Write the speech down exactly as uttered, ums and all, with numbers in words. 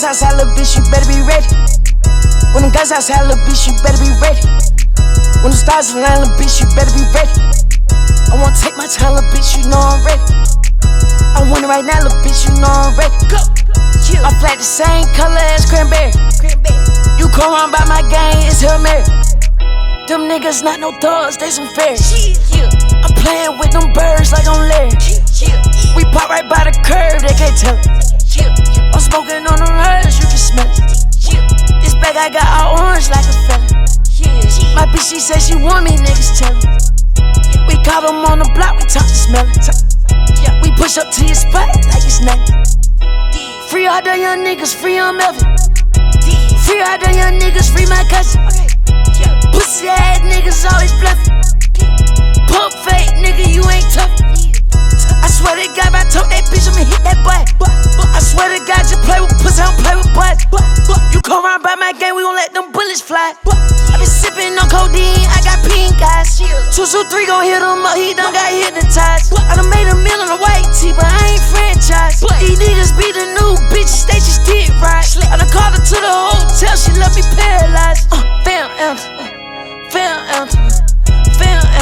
guys outside, little bitch, you better be ready. When them guys outside, little bitch, you better be ready. When the stars align, little bitch, you better be ready. I wanna take my time, little bitch, you know I'm ready. I want it right now, little bitch, you know I'm ready. Go. I flat the same color as cranberry. You come around by my gang, it's Hail Mary. Them niggas not no thugs, they some fairies. I'm playing with them birds like I'm Larry. We pop right by the curb, they can't tell it. I'm smoking on them herbs, you can smell it. This bag I got all orange like a fella. My bitch, she said she want me, niggas tell it. We caught them on the block, we talk to smell it. We push up to your spot like it's nothing. Free all the young niggas, free on Melvin. Free all the young niggas, free my cousin. Pussy ass niggas always bluffing. Pump fake nigga, you ain't tough. I swear to God, if I told that bitch, I'ma hit that butt. I swear to God, just play with pussy, I don't play with butts. You come around by my gang, we gon' let them bullets fly. I been sippin' on codeine, I got pink eyes. Two, two, three gon' hit him up, he done got hypnotized. I done made a meal on a white tee, but I ain't franchise. These niggas be the new bitches, they just get right. I done called her to the hotel, she left me paralyzed. Uh, Fam, uh, fam, uh, fam,